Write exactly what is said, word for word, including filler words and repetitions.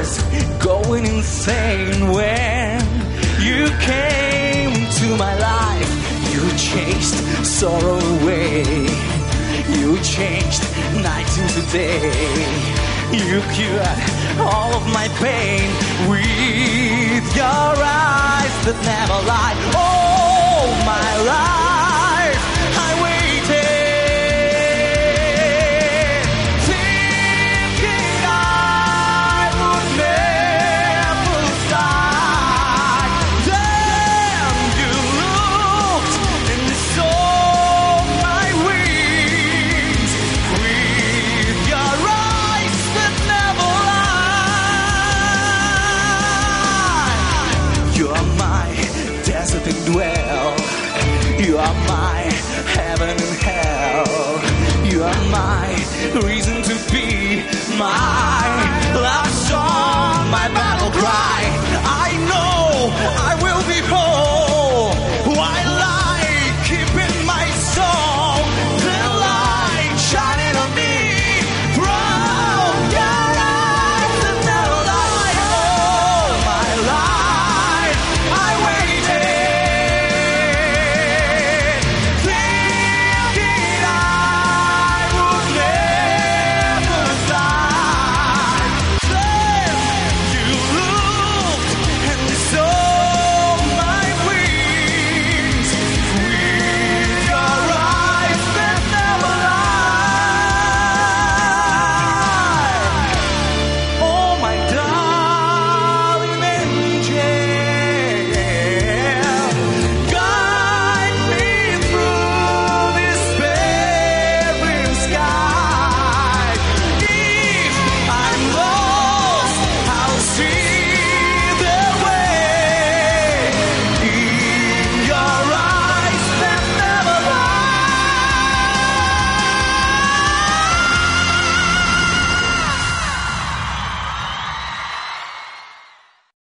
was going insane when you came to my life. You chased sorrow away. You changed night into day. You cured all of my pain with your eyes that never lie. All my life I waited, thinking I would never start. Then you looked and saw my wings with your eyes that never lie. You are my desert and dwell. You are my heaven and hell. You are my reason to be, my